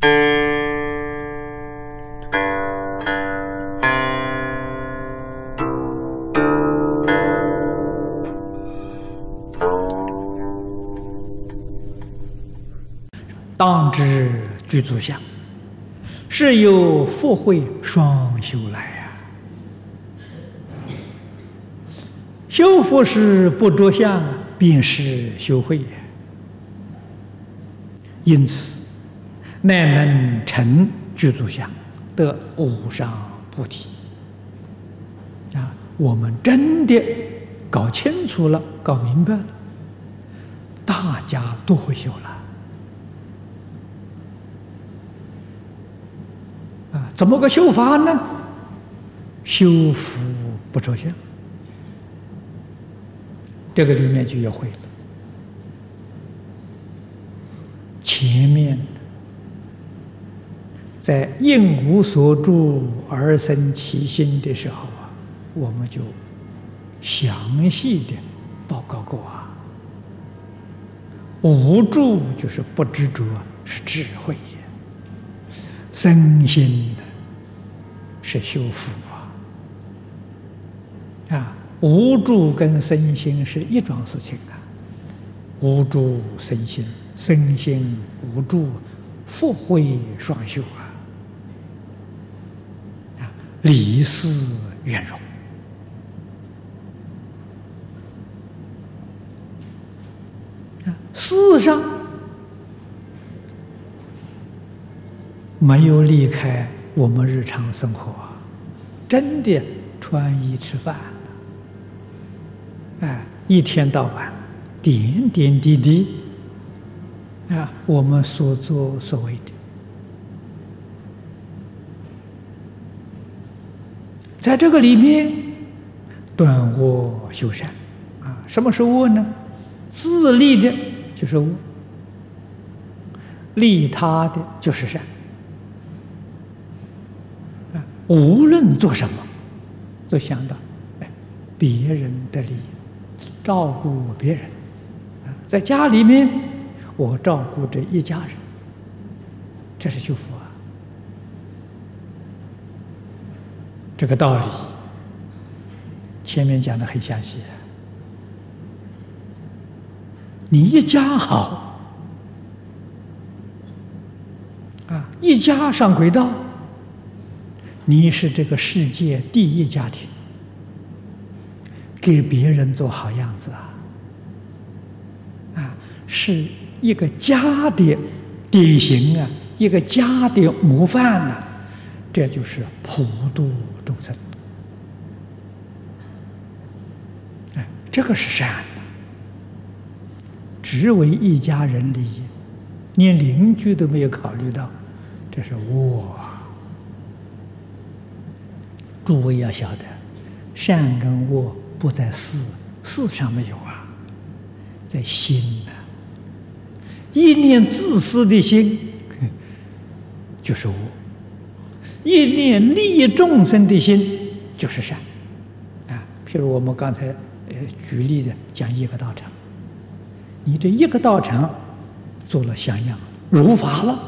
当知具足相，是由福慧双修来呀。修福时不着相，便是修慧也。因此，乃能成具足相，得无上菩提。啊，我们真的搞清楚了，搞明白了，大家都会修了。怎么个修法呢？修福不着相，这个里面就要会了。前面在应无所住而生其心的时候啊，我们就详细的报告过啊。无住就是不执着，是智慧也；身心是修福啊！无住跟身心是一桩事情啊。无住身心，身心无住，福慧双修啊！离事圆融啊！事上没有离开我们日常生活，真的穿衣吃饭，一天到晚，点点滴滴，我们所作所为的，在这个里面，断恶修善，什么是恶呢？自利的就是恶，利他的就是善。无论做什么，都想到别人的利益，照顾别人。在家里面，我照顾着一家人，这是修福啊。这个道理前面讲的很详细。你一家好一家上轨道，你是这个世界第一家庭，给别人做好样子是一个家的典型一个家的模范这就是普度众生。这个是善，只为一家人利益，连邻居都没有考虑到，这是恶。诸位要晓得，善跟恶不在事上没有在心一念自私的心就是恶，一念利益众生的心就是善譬如我们刚才举例子讲一个道场，你这一个道场做了像样，如法了，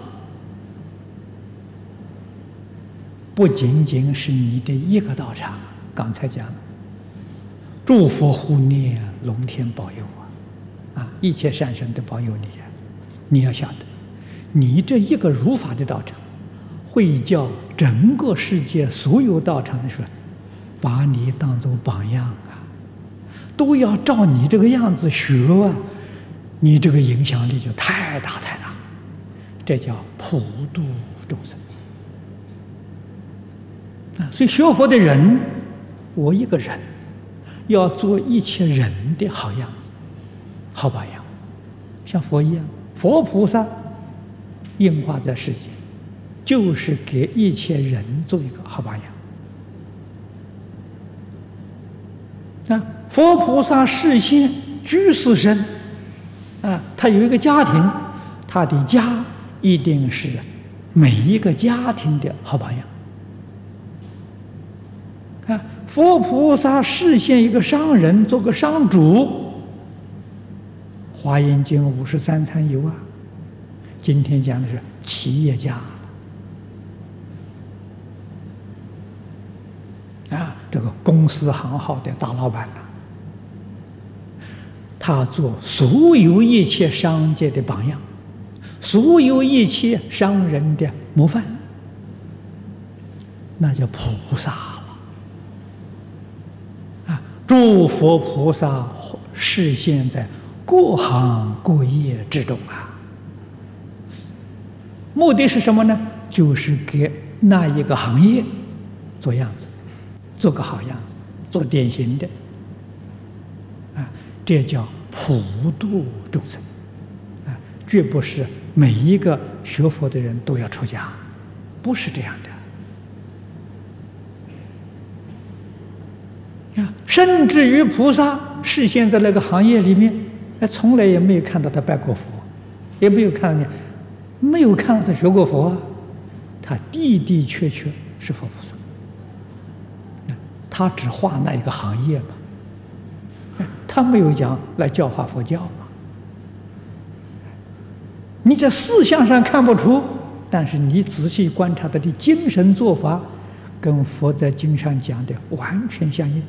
不仅仅是你这一个道场，刚才讲了，诸佛护念，龙天保佑一切善神都保佑你你要晓得，你这一个如法的道场，会叫整个世界所有道场的说，把你当作榜样都要照你这个样子学你这个影响力就太大太大，这叫普度众生所以学佛的人，我一个人要做一切人的好样子，好榜样，像佛一样，佛菩萨应化在世间，就是给一切人做一个好榜样佛菩萨示现居士身他有一个家庭，他的家一定是每一个家庭的好榜样佛菩萨示现一个商人，做个商主，华严经53参有今天讲的是企业家啊，这个公司行号的大老板他做所有一切商界的榜样，所有一切商人的模范，那叫菩萨了啊！诸佛菩萨示现在各行各业之中啊。目的是什么呢？就是给那一个行业做样子，做个好样子，做典型的啊，这叫普度众生啊，绝不是每一个学佛的人都要出家，不是这样的啊。甚至于菩萨示现在那个行业里面，从来也没有看到他拜过佛，也没有看到他学过佛，他的的确确是佛菩萨。他只画那一个行业嘛，他没有讲来教化佛教嘛。你在思想上看不出，但是你仔细观察他的精神做法，跟佛在经上讲的完全相应。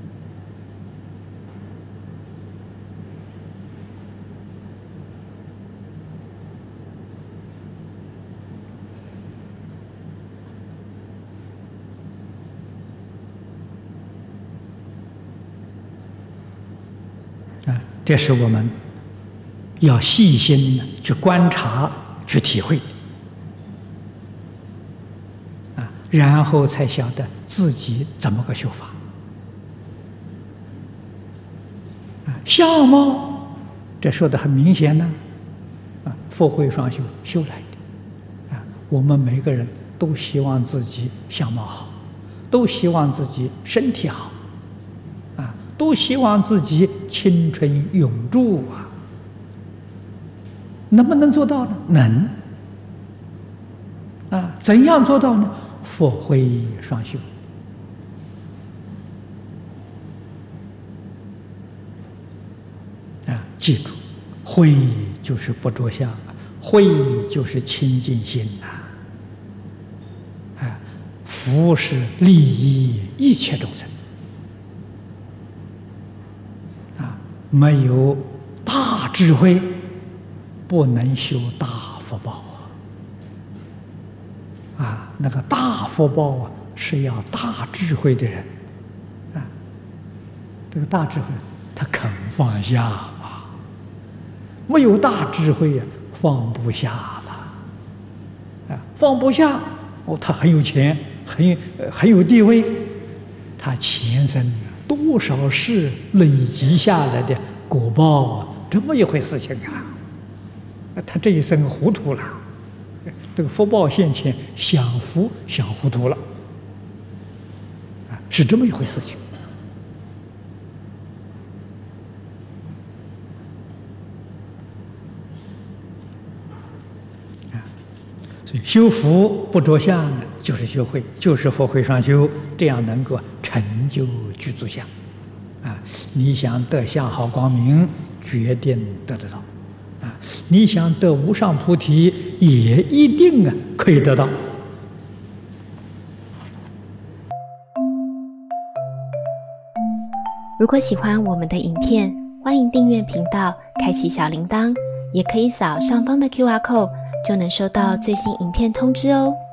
这是我们要细心去观察、去体会啊，然后才晓得自己怎么个修法啊。相貌，这说的很明显呢，啊，佛慧双修修来的啊。我们每个人都希望自己相貌好，都希望自己身体好。都希望自己青春永驻啊，能不能做到呢？能啊，怎样做到呢？佛慧双修啊，记住，慧就是不着相，慧就是清净心啊，福是利益一切众生。没有大智慧，不能修大福报啊！那个大福报啊，是要大智慧的人啊。这个大智慧，他肯放下啊。没有大智慧呀，放不下了啊！放不下哦，他很有钱，很有地位，他前生多少事累积下来的果报啊，这么一回事情啊！他这一生糊涂了，这个福报现前，享福享糊涂了，啊，是这么一回事情。所以修福不着相呢，就是修慧，就是佛慧双修，这样能够成就具足相。啊，你想得相好光明，决定得得到；啊，你想得无上菩提，也一定可以得到。 如果喜欢我们的影片，欢迎订阅频道，开启小铃铛，也可以扫上方的 QR code。就能收到最新影片通知哦。